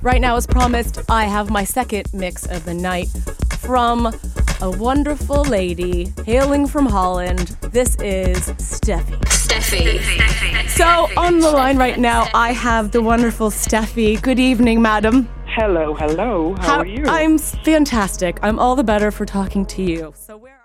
Right now, as promised, I have my second mix of the night from a wonderful lady hailing from Holland. This is Steffi. So on the line right now, I have the wonderful Steffi. Good evening, madam. Hello. How are you? I'm fantastic. I'm all the better for talking to you. So where